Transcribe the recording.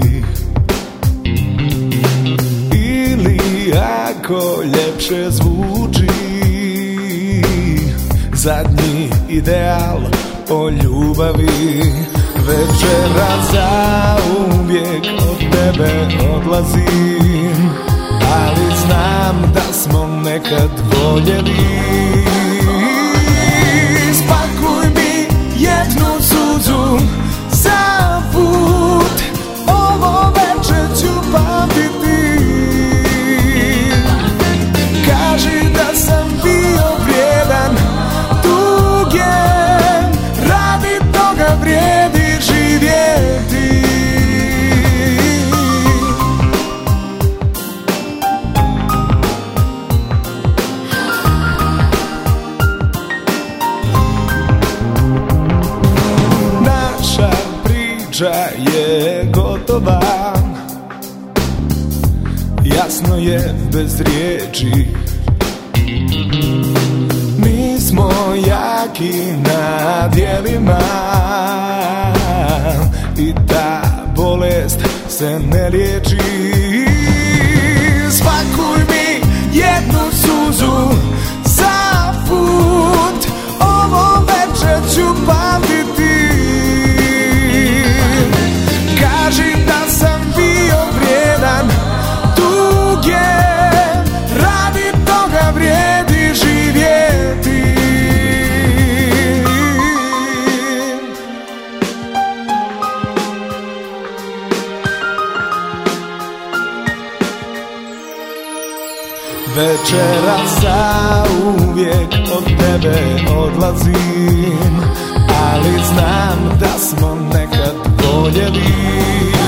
Ili ako ljepše zvuči zadnji ideal o ljubavi, večera zauvijek od tebe odlazim, ali znam da smo nekad voljeli. Spakuj mi jednu suzu za put, ovo večer ću pamtiti. Kaži da sam bio vrijedan, tugen, radi toga vrijedi živjeti. Naša priča je gotova, jasno je bez riječi. Mi smo jaki na djelima i ta bolest se ne liječi. Spakuj mi jednu suzu za put, ovo večer ću pamtiti. Kaži da sam bio vrijedan, tugen, radi toga vrijedi živjeti. Večera zauvijek od tebe odlazim, ali znam da smo nekad voljeli.